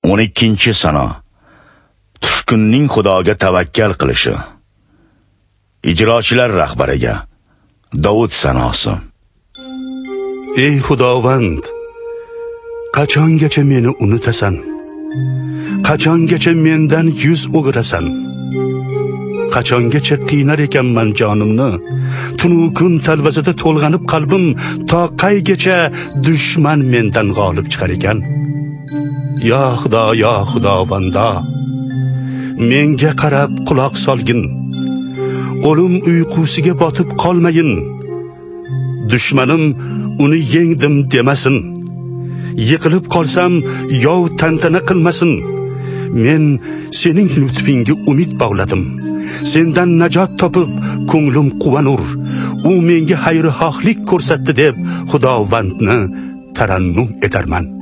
12-sano. Tushkunning Xudoga tavakkal qilishi. Ijrochilar rahbariga Davud sanosi. Ey Xudovand, qachongacha meni unutasan? Qachongacha mendan yuz o'girasan? Qachongacha qiynar ekanman jonimni? Tunu kun talvasada to'lg'anib qalbim, to qaygacha dushman mendan g'olib chiqar ekan? Ya Xudo, ya Xudovando, menga qarab quloq solgin. O'lim uyqusiga botib qolmayin. Dushmanim uni yengdim demasin. Yiqilib qolsam yov tantana qilmasin. Men sening lutfingga umid bog'ladim. Sendan najot topib ko'nglim quvonur. U menga xayr-xohlik ko'rsatdi deb Xudovandni tarannum etarman.